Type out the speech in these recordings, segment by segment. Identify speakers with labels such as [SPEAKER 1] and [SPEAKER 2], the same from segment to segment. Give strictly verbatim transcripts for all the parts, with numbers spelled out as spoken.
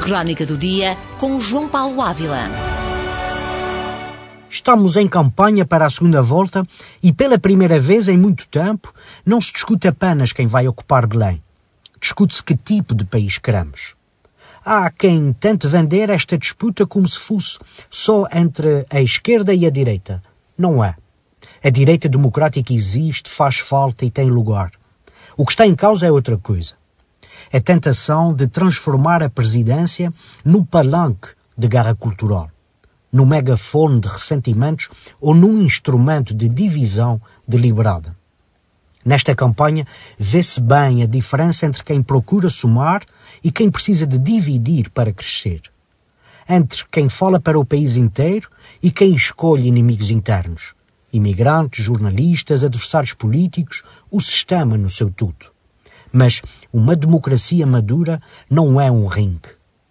[SPEAKER 1] Crónica do Dia com João Paulo Ávila.
[SPEAKER 2] Estamos em campanha para a segunda volta e pela primeira vez em muito tempo não se discute apenas quem vai ocupar Belém. Discute-se que tipo de país queremos. Há quem tente vender esta disputa como se fosse só entre a esquerda e a direita. Não é. A direita democrática existe, faz falta e tem lugar. O que está em causa é outra coisa. A tentação de transformar a presidência num palanque de guerra cultural, num megafone de ressentimentos ou num instrumento de divisão deliberada. Nesta campanha vê-se bem a diferença entre quem procura somar e quem precisa de dividir para crescer. Entre quem fala para o país inteiro e quem escolhe inimigos internos. Imigrantes, jornalistas, adversários políticos, o sistema no seu todo. Mas uma democracia madura não é um ringue.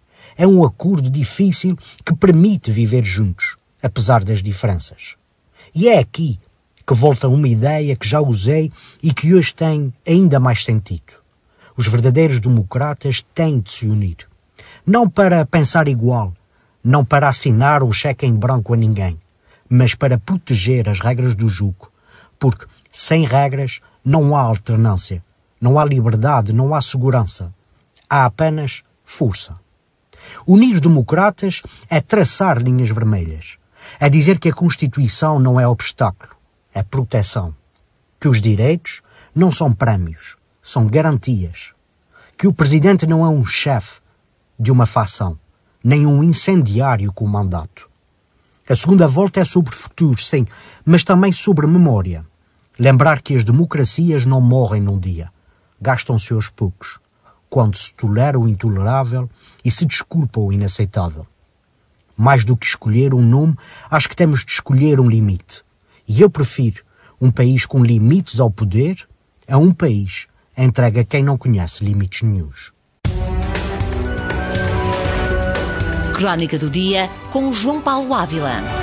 [SPEAKER 2] É um acordo difícil que permite viver juntos, apesar das diferenças. E é aqui que volta uma ideia que já usei e que hoje tem ainda mais sentido. Os verdadeiros democratas têm de se unir. Não para pensar igual, não para assinar um cheque em branco a ninguém, mas para proteger as regras do jogo, porque sem regras não há alternância. Não há liberdade, não há segurança. Há apenas força. Unir democratas é traçar linhas vermelhas. É dizer que a Constituição não é obstáculo, é proteção. Que os direitos não são prémios, são garantias. Que o presidente não é um chefe de uma facção, nem um incendiário com mandato. A segunda volta é sobre futuro, sim, mas também sobre memória. Lembrar que as democracias não morrem num dia. Gastam-se aos poucos, quando se tolera o intolerável e se desculpa o inaceitável. Mais do que escolher um nome, acho que temos de escolher um limite. E eu prefiro um país com limites ao poder a um país entregue a quem não conhece limites nenhuns.
[SPEAKER 1] Crónica do Dia com João Paulo Ávila.